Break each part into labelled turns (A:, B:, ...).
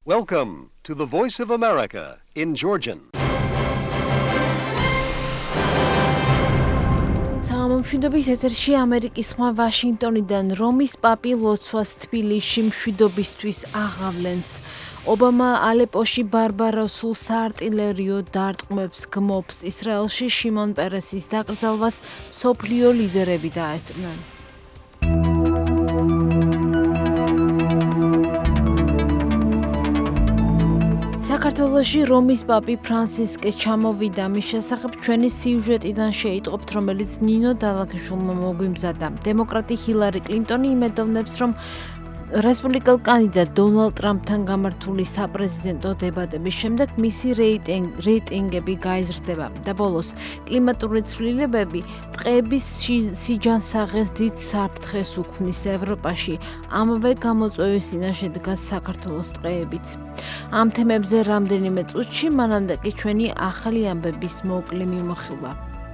A: Welcome to the Voice of America in Georgian.
B: მშვიდობის ეთერში ამერიკის ხმა ვაშინგტონიდან რომის პაპი ლოცვას თბილისში მშვიდობისთვის აღავლენს. ობამა ალეპოში ბარბაროსულ საარტილერიო დარტყმებს გმობს. ისრაელში შიმონ პერესის დაკრძალვას მსოფლიო ლიდერები დაესწრნენ. საქართველოში რომის პაპი ფრანცისკე ჩამოვიდა. მის შესახებ ჩვენი სიუჟეტიდან შეიტყობთ, რომელიც ნინო დალაქიშვილმა მოგვიმზადა. დემოკრატი ჰილარი კლინტონი იმედოვნებს, რომ რესპუბლიკელ კანდიდატ დონალდ ტრამპთან გამართული საპრეზიდენტო დებატების შემდეგ მისი რეიტინგები გაიზრდება და ბოლოს კლიმატური ცვლილებები ტყეების სიჯანსაღეს დიდ საფრთხეს უქმნის ევროპაში. ამავე გამოწვევის წინაშე დგას საქართველოს ტყეებიც. ამ თემებზე რამდენიმე წუთში, მანამდე კი ჩვენი ახალი ამბების მოკლე მიმოხილვა.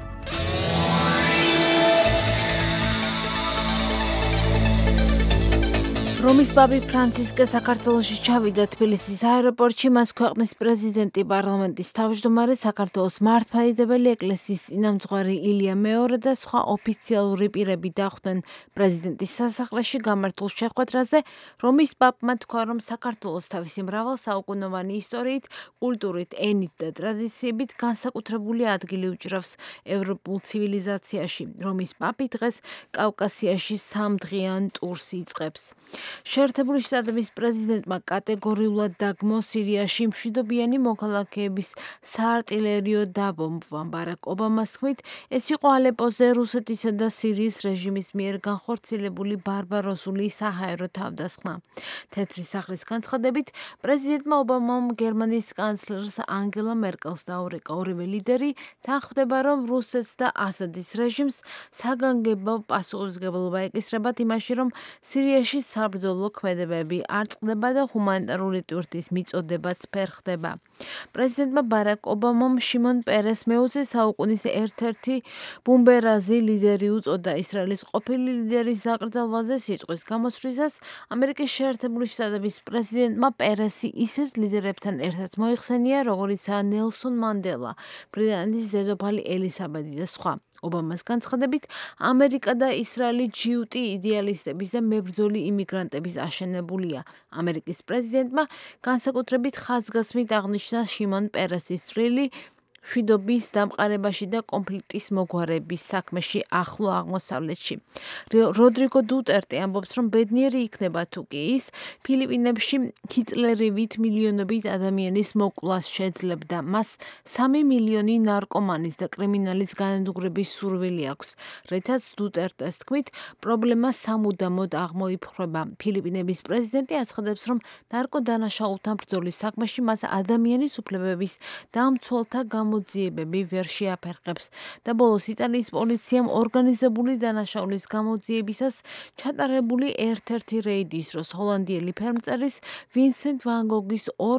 B: რომის პაპი ფრანცისკე საქართველოში ჩავიდა. თბილისის აეროპორტში მას ქვეყნის პრეზიდენტი, პარლამენტის თავმჯდომარე, საქართველოს მართლმადიდებელი ეკლესიის წინამძღვარი ილია მეორე და სხვა ოფიციალური პირები დახვდნენ პრეზიდენტის სასახლეში გამართულ შეხვედრაზე. რომის პაპმა თქვა, რომ საქართველოს თავისი მრავალსაუკუნოვანი ისტორიით, კულტურით, ენით და ტრადიციებით განსაკუთრებული ადგილი უჭრავს ევროპულ ცივილიზაციაში. რომის პაპი დღეს კავკასიაში 3 დღიან ტურს იწყებს. შეერთებული შტატების პრეზიდენტმა კატეგორიულად დაგმო სირიაში მშვიდობიანი მოქალაქეების საარტილერიო დაბომბვა. ბარაკ ობამას თქმით, ეს იყო ალეპოზე რუსეთისა და სირიის რეჟიმის მიერ განხორციელებული ბარბაროსული საჰაერო თავდასხმა. თეთრი სახლის განცხადებით, პრეზიდენტმა ობამამ გერმანიის კანცლერს ანგელა მერკელს დაურეკა. ორივე ლიდერი თანხმდება, რომ რუსეთს და ასადის რეჟიმს საგანგებო პასუხისმგებლობა ეკისრებათ იმაში, რომ სირიაში საბრძოლო ქმედებები არ წყდება და ჰუმანიტარული ტვირთის მიწოდებაც ვერ ხდება. პრეზიდენტმა ბარაკ ობამამ შიმონ პერეს მე-20 საუკუნის ერთ-ერთი ბუმბერაზი ლიდერი უწოდა. ისრაელის ყოფილი ლიდერის დაკრძალვაზე სიტყვის გამოსვლისას ამერიკის შეერთებული შტატების პრეზიდენტმა პერესი ისეთ ლიდერებთან ერთად მოიხსენია, როგორიცაა ნელსონ მანდელა, ბრიტანეთის დედოფალი ელისაბედი და სხვა. ობამას განცხადებით, ამერიკა და ისრაელი ჯიუტი იდეალისტების და მებრძოლი იმიგრანტების აშენებულია. ამერიკის პრეზიდენტმა განსაკუთრებით ხაზგასმით აღნიშნა შიმონ პერესის წვლილი მშვიდობის დამყარებაში და კონფლიქტის მოგვარების საქმეში ახლო აღმოსავლეთში. როდრიგო დუტერტე ამბობს, რომ ბედნიერი იქნება თუ კი ის ფილიპინებში ჰიტლერივით მილიონობით ადამიანის მოკვლას შეძლებდა. მას 3 მილიონი ნარკომანის და კრიმინალის განადგურების სურვილი აქვს. რითაც დუტერტეს თქმით, პრობლემა სამუდამოდ აღმოიფრხება. ფილიპინების პრეზიდენტი აცხადებს, რომ ნარკოდანაშაულთან ბრძოლის საქმეში მას ადამიანის უფლებების დამცველთა გამოძიებები ვერ შეაფერხებს და ბოლოს იტალიის პოლიციამ ორგანიზებული დანაშაულის გამოძიებისას ჩატარებული ერთ-ერთი რეიდის დროს ჰოლანდიელი ფერმწერის ვინსენტ ვან გოგის 2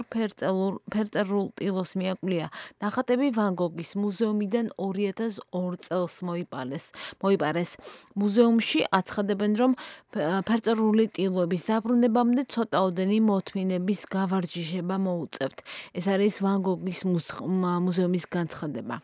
B: ფერწერულ ტილოს მიაკვლია. ნახატები ვან გოგის მუზეუმიდან 2002 წელს მოიპარეს. მუზეუმში აცხადებენ, რომ ფერწერული ტილოების დაბრუნებამდე ცოტაოდენი მოთმინების გავარჯიშება მოუწევთ. ეს არის ვან გოგის მუზეუმის განცხადება.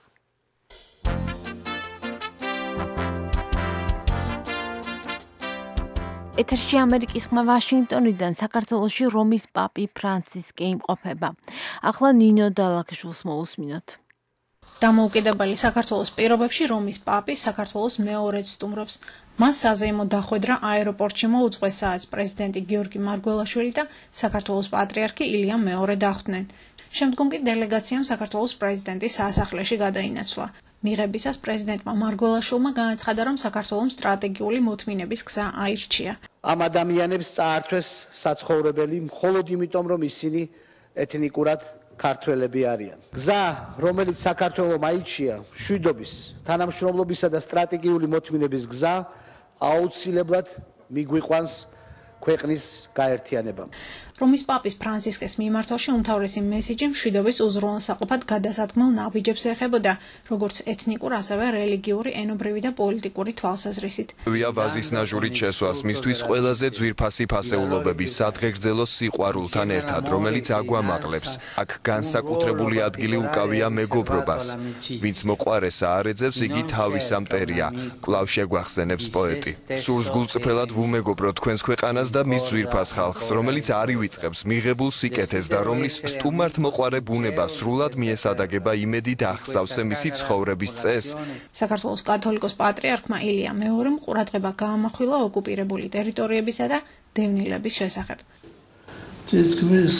B: ეთერში ამერიკის ხმა ვაშინგტონიდან საქართველოში რომის პაპი ფრანცისკე იმყოფება. ახლა ნინო დალაქიშვილს მოусმინოთ.
C: დამოუკიდებელი საქართველოს პირობებში რომის პაპი საქართველოს მეორედ სტუმრობს. მას საზეიმო დახვედრა აეროპორტში მოუწყვეს, სადაც პრეზიდენტი გიორგი მარგველაშვილი და საქართველოს პატრიარქი ილია მეორე დახვდნენ. შემდგომ კი დელეგაციამ საქართველოს პრეზიდენტის სასახლეში გადაინაცვლა. მიღებისას პრეზიდენტმა მარგველაშვილმა განაცხადა, რომ საქართველოს სტრატეგიული მოთმინების გზა აირჩია.
D: ამ ადამიანებს წაართვეს საცხოვრებელი მხოლოდ იმიტომ, რომ ისინი ეთნიკურად ქართველები არიან. გზა, რომელიც საქართველოს აირჩია, მშვიდობის, თანამშრომლობისა და სტრატეგიული მოთმინების გზა, აუცილებლად მიგვიყვანს ქვეყნის გაერთიანებამ.
C: რომის პაპის ფრანცისკეს მიმართვაში უმთავრესი მესიჯი მშვიდობის უზრუნველსაყოფად გადასათქმელ ნაბიჯებს ეხებოდა, როგორც ეთნიკურ, ასევე რელიგიური, ენობრივი და პოლიტიკური თვალსაზრისით.
E: ვია ვაზის ნაჟურით შესვას მისთვის ყველაზე ძვირფასი ფასეულობები სადღეგრძელო სიყვარულთან ერთად, რომელიც აგვამაღლებს. აქ განსაკუთრებული ადგილი უკავია მეგობრობას. ვინც მოყვარესა არეძებს, იგი თავის ამტერია, კვლავ შეგვახსენებს პოეტი. სურს გულწრფელად ვუმეგობროთ თქვენს ქვეყანას და მის ძვირფას ხალხს, რომელიც არ ივიწყებს მიღებულ სიკეთეს და რომლის სტუმართ მოყვარე ბუნება სრულად მიესადაგება იმედი და ახსავსე მისი ცხოვრების წესს.
C: საქართველოს კათოლიკოს პატრიარქმა ილია მეორემ ყურადღება გაამახვილა ოკუპირებული ტერიტორიებისა და დევნილების შესახებ.
F: თითქმის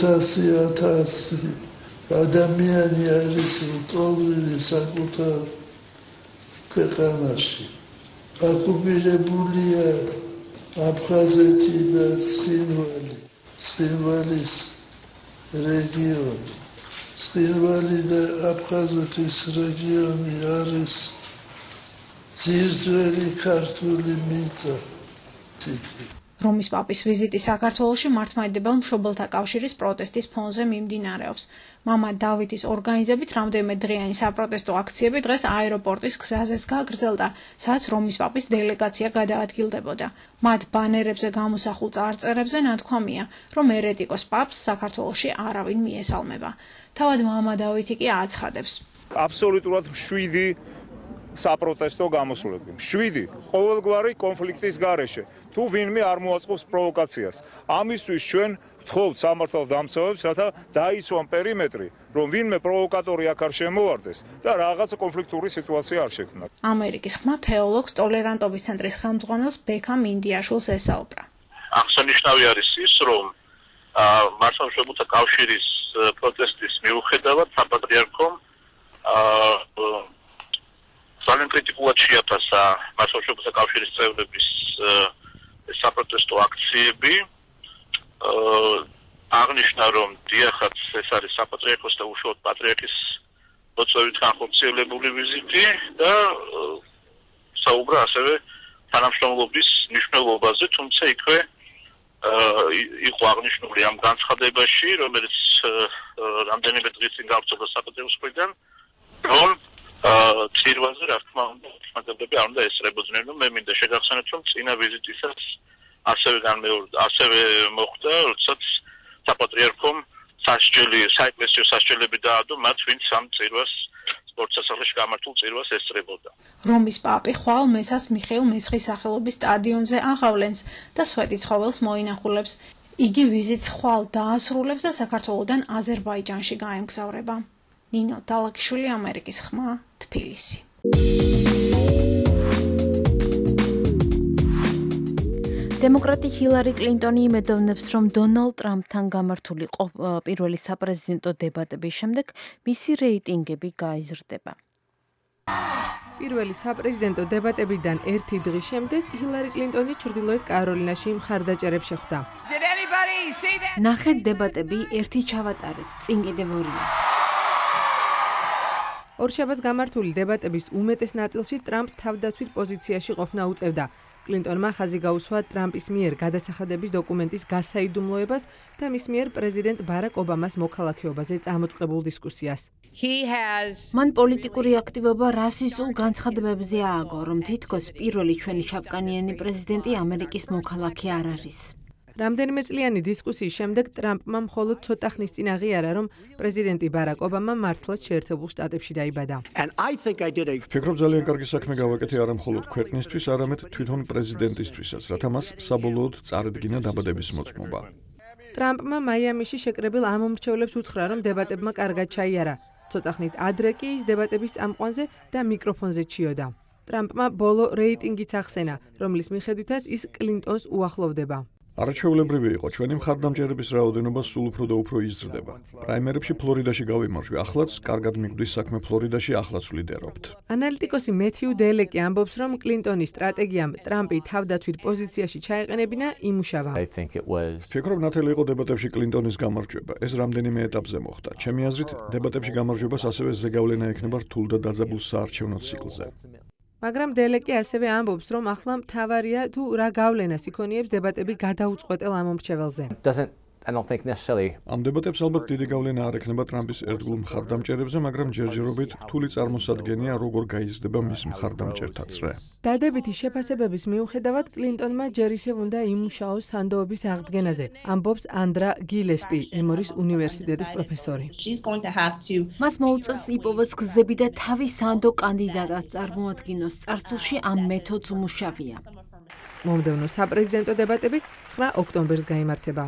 F: 500,000 ადამიანი არის ლტოლვილი საკუთარ ქვეყანაში. ოკუპირებულია აფხაზეთი და ცხინვალის რეგიონი. ცხინვალი და აფხაზეთის რეგიონი არის ძირძველი ქართული მიწა.
C: რომის პაპის ვიზიტი საქართველოში მართლმადიდებელ მშობელთა კავშირის პროტესტის ფონზე მიმდინარეობს. მამა დავითის ორგანიზებით რამდენიმე დღიანი საპროტესტო აქციები დღეს აეროპორტის გზაზეც გაგრძელდა, სადაც რომის პაპის დელეგაცია გადაადგილდებოდა. მათ ბანერებზე გამოსახულ წარწერებზე ნათქვამია, რომ ერეტიკოს პაპს საქართველოში არავინ მიესალმება. თავად მამა დავითი კი აცხადებს.
G: აბსოლუტურად მშვიდი საპროტესტო გამოსვლები. 7 ყოველგვარი კონფლიქტის გარეშე. თუ ვინმე არ მოაწყობს პროვოკაციას. ამისთვის ჩვენ ვთხოვთ სამართალდამცავებს, რათა დაიცვან პერიმეტრი, რომ ვინმე პროვოკატორი აქ არ შემოვარდეს და რაღაც კონფლიქტური სიტუაცია არ შექმნას.
C: ამერიკის ხმა თეოლოგს ტოლერანტობის ცენტრის ხელმძღვანელს ბექამ ინდიაშვილს ესაუბრა.
H: აღსანიშნავი არის ის, რომ მართლმსაჯულთა კავშირის პროტესტის მიუხედავად საპატრიარქომ ძალიან კრიტიკულად შეაფასა მართლმსაჯულთა კავშირის წევრების საპროტესტო აქციები. აღნიშნა, რომ დიახაც ეს არის საპატრიარქოს და უშუალოდ პატრიარქის მოწვევით განხორციელებული ვიზიტი და საუბრა ასევე თანამშრომლობის მნიშვნელობაზე, თუმცა იქვე იყო აღნიშნული ამ განცხადებაში, რომელიც რამდენიმე დღის წინ გავრცელდა საპატრიარქოს მხრიდან, რომ წირვაზე რა თქმა უნდა ხმადებლები არ უნდა ესწრებოდნენ, რომ მე მინდა შეგახსენოთ, რომ წინა ვიზიტისაც ასევე მოხდა, როდესაც საპატრიარქომ საეკლესიო სასჯელები დაადო მათ, ვინც ამ წირვას სპორტსასახლეში გამართულ წირვას ესწრებოდა.
C: რომის პაპი ხვალ მესას მიხეილ მესხის სახელობის სტადიონზე აღავლენს და სვეტიცხოველს მოინახულებს. იგი ვიზიტს ხვალ დაასრულებს და საქართველოდან აზერბაიჯანში გაემგზავრება. ნინო დალაკიშვილი, ამერიკის ხმა, თბილისი. დემოკრატი ჰილარი კლინტონი იმედოვნებს, რომ დონალდ ტრამპთან გამართული პირველი საპრეზიდენტო დებატების შემდეგ მისი რეიტინგები გაიზრდება.
I: პირველი საპრეზიდენტო დებატებიდან ერთი დღის შემდეგ ჰილარი კლინტონი ჩრდილოეთ კაროლინაში მხარდაჭერებს შეხვდა.
B: ნახეთ დებატები, ერთი ჩავატარეთ, წინ კიდევ ორია.
I: ორშაბათს გამართული დებატების უმეტეს ნაწილში ტრამპს თავდაცვით პოზიციაში ყოფნა უწევდა. კლინტონმა ხაზი გაუსვა ტრამპის მიერ გადასახადების დოკუმენტის გასაიდუმლოებას და მის მიერ პრეზიდენტ ბარაკ ობამას მოქალაქეობაზე წამოწყებულ დისკუსიას.
B: მან პოლიტიკური აქტივობა რასისტულ განცხადებებზე ააგო, რომ თითქოს პირველი ჩვენი ჩაფკანიანი პრეზიდენტი ამერიკის მოქალაქე არ არის.
I: რამდენიმე წლიანი დისკუსიის შემდეგ ტრამპმა მხოლოდ ცოტა ხნის წინ აღიარა, რომ პრეზიდენტი ბარაკ ობამა მართლაც შეერთებულ შტატებში დაიბადა.
J: ვფიქრობ, ძალიან კარგი საქმე გავაკეთე არა მხოლოდ ქვეყნისთვის, არამედ თვითონ პრეზიდენტისთვისაც, რათა მას საბოლოოდ წარედგინა დაბადების მოწმობა.
I: ტრამპმა მაიამიში შეკრებილ ამომრჩევლებს უთხრა, რომ დებატებმა კარგად ჩაიარა. ცოტა ხნით ადრე კი ის დებატების წამყვანზე და მიკროფონზე ჩიოდა. ტრამპმა ბოლო რეიტინგიც ახსენა, რომლის მიხედვითაც ის კლინტონს უახლოვდება.
J: არაჩვეულებრივი იყო, ჩვენი მხარდამჭერების რაოდენობა სულ უფრო და უფრო იზრდება. პრაიმერებში ფლორიდაში გავიმარჯვე, ახლაც კარგად მიგვდის საქმე ფლორიდაში, ახლაც ვლიდერობთ.
I: ანალიტიკოსი მეთიუ დელეკი ამბობს, რომ კლინტონის სტრატეგიამ ტრამპი თავდაცვით პოზიციაში ჩაეყენებინა იმუშავა.
J: ვფიქრობ, ნათელი იყო დებატებში კლინტონის გამარჯვება. ეს რამდენიმე ეტაპზე მოხდა. ჩემი აზრით, დებატებში გამარჯვებას ასევე ზეგავლენა ექნება რთულ და დაძაბულ საარჩევნო ციკლზე.
I: მაგრამ დელეკი ასევე ამბობს, რომ ახლა მთავარია თუ რა გავლენას იქონიებს დებატები გადაუწყვეტელ ამომრჩეველზე.
J: ამ დებატებს ალბათ დიდი გავლენა არ ექნება ტრამპის ერთგულ მხარდამჭერებზე, მაგრამ ჯერჯერობით რთული წარმოსადგენია, როგორ გაიზრდება მის მხარდამჭერთა წრე.
I: დადებითი შეფასებების მიუხედავად, კლინტონმა ჯერ ისევ უნდა იმუშაოს სანდოების აღდგენაზე, ამბობს ანდრა გილესპი, ემორის უნივერსიტეტის პროფესორი.
B: მას მოუწევს იპოვოს გზები და თავის სანდო კანდიდატად წარმოადგინოს. წარსულში ამ მეთოდს უმუშავია.
I: მომდევნო საპრეზიდენტო დებატები 9 ოქტომბერს გაიმართება.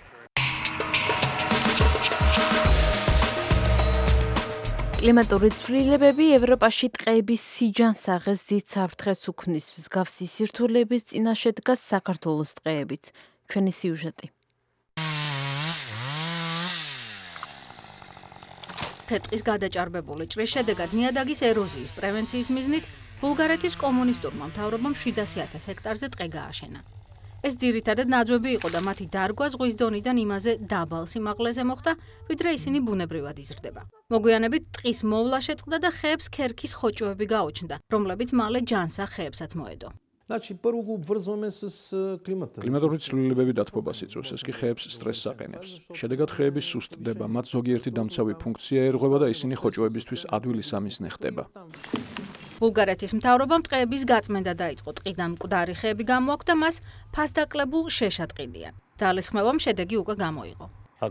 B: კლიმატური ცვლილებები ევროპაში ტყეების სიჯანსაღეს დიდ საფრთხეს უქმნის. მსგავსი სირთულეების წინაშე დგას საქართველოს ტყეებიც. ჩვენი სიუჟეტი.
K: ფეტყის გადაჭარბებული ჭრის შედეგად ნიადაგის ეროზიის პრევენციის მიზნით ბულგარეთის კომუნისტურმა მთავრობამ 700,000 ჰექტარზე ტყე გააშენა. ეს ძირითადად ნაძვები იყო და მათი დარგვა ზღვის დონიდან იმაზე დაბალ სიმაღლეზე მოხდა, ვიდრე ისინი ბუნებრივად იზრდება. მოგვიანებით ტყის მოვლა შეწყდა და ხეებს ქერქის ხოჭოები გაუჩნდა, რომლებიც მალე ჯანსაღ ხეებსაც მოედო.
J: კლიმატური ცვლილებები დათბობას იწვევს, ეს კი ხეებს სტრესს აყენებს. შედეგად ხეები სუსტდება, მათ ზოგიერთი დამცავი ფუნქცია ერღვება და ისინი ხოჭოებისთვის ადვილი სამიზნე ხდება.
K: ბულგარეთის მთავრობამ ტყეების გაწმენდა დაიწყო. ტყიდან მკვდარი ხეები გამოაქვთ და მას ფასდაკლებულ შეშად ყიდიან. ძალისხმევამ შედეგი უკვე გამოიღო.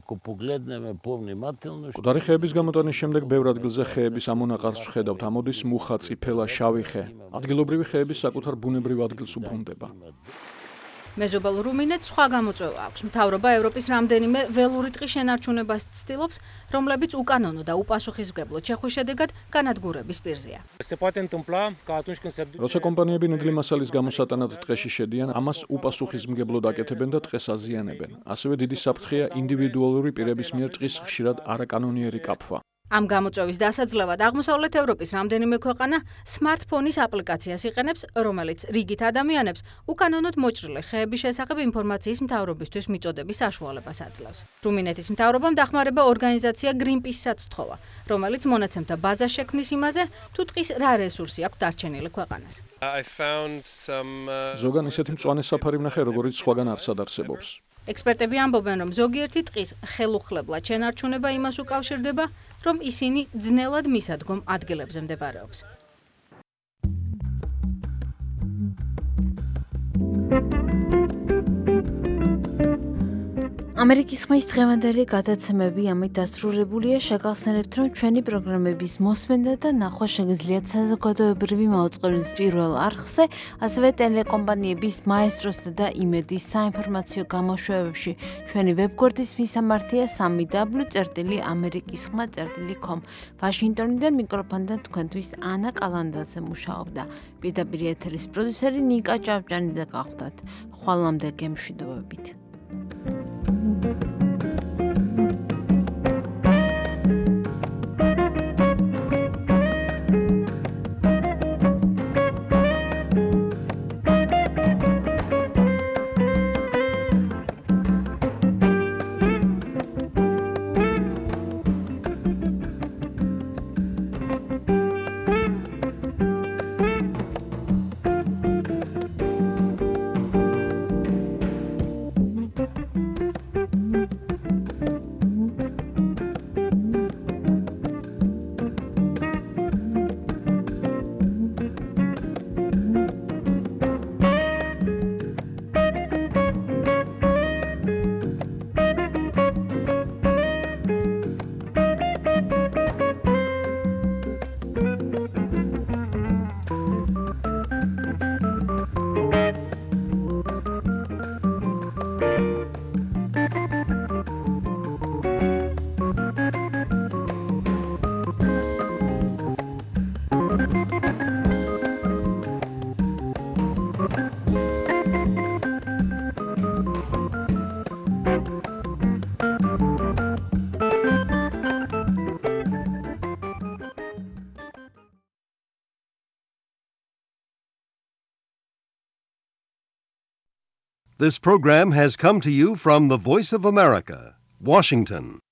J: მკვდარი ხეების გამოტანის შემდეგ ბევრ ადგილზე ხეების ამონაყარს ვხედავთ, ამოდის მუხა, წიფელა, შავი ხე. ადგილობრივი ხეები საკუთარ ბუნებრივ ადგილს უბრუნდება.
K: მეზობელ რუმინეთს სხვა გამოწვევა აქვს. მთავრობა ევროპის რამდენიმე ველური ტყის შენარჩუნებას ცდილობს, რომლებიც უკანონო და უპასუხისმგებლო ჩეხვის შედეგად განადგურების პირზეა.
J: როცა კომპანიები ნედლი მასალის გამოსატანად ტყეში შედიან, ამას უპასუხისმგებლოდ აკეთებენ და ტყეს აზიანებენ. ასევე დიდი საფრთხეა ინდივიდუალური პირების მიერ ტყის ხშირად არაკანონიერი კაფვა.
K: ამ გამოწვევის დასაძლევად აღმოსავლეთ ევროპის რამდენიმე ქვეყანა სმარტფონის აპლიკაციას იყენებს, რომელიც რიგით ადამიანებს უკანონოდ მოჭრილი ხეების შესახებ ინფორმაციის მთავრობისთვის მიწოდების საშუალებას აძლევს. რუმინეთის მთავრობამ დახმარება ორგანიზაცია Greenpeace-საც თხოვა, რომელიც მონაცემთა ბაზას შექმნის იმაზე, თუ ტყის რა რესურსი აქვს დარჩენილი ქვეყანას.
J: ზოგან ისეთი მწვანე საფარი ვნახე, როგორც სხვაგან არსად არსებობს.
K: ექსპერტები ამბობენ, რომ ზოგიერთი ტყის ხელუხლებლად შენარჩუნება იმას უკავშირდება, რომ ისინი ძნელად მისადგომ ადგილებზე მდებარეობს.
B: ამერიკის ხმის დღევანდელი გადაცემები ამით დასრულებულია. შეგახსენებთ, რომ ჩვენი პროგრამების მოსმენდა და ნახვა შეგიძლიათ საზოგადოებრივი მაუწყებლის პირველ არხზე, ასევე ტელეკომპანიების მაესტროსა და იმედის საინფორმაციო გამოშვებებში. ჩვენი ვებგვერდის მისამართია www.amerikisxma.com. ვაშინგტონიდან მიკროფონთან თქვენთვის ანა კალანდაძე მუშაობდა. პირდაპირ ეთერის პროდიუსერი ნიკა ჭავჭანიძე გახლდათ. ხვალამდე გემშვიდობებით.
A: This program has come to you from the Voice of America, Washington.